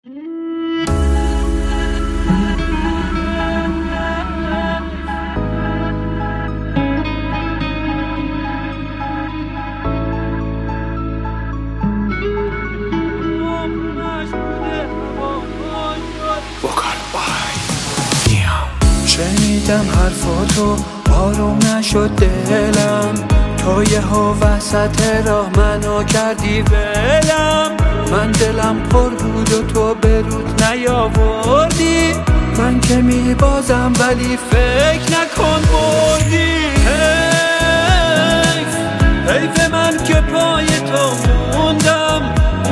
شنیدم حرفاتو آروم نشد دلم، تو یهو وسط راه منو کردی ولم. من دلم پر بود و تو به رود نیاوردی، من که میبازم ولی فکر نکن بردی. حیف حیف من که پای تو موندم،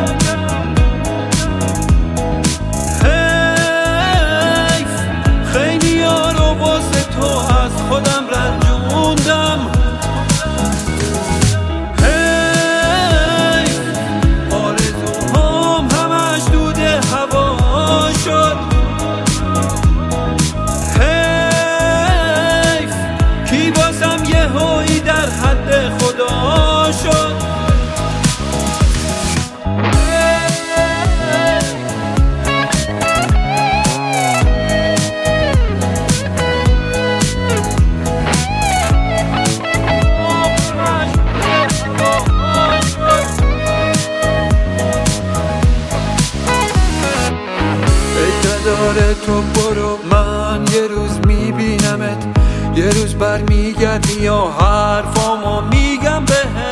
از خودم رنجوندم. حیف آرزوهام همش دود هوا شد. حیف کی بازم یه هایی در حد خدا شد. داره تو برو، من یه روز میبینمت، یه روز برمیگردی و حرفامو میگم بهت.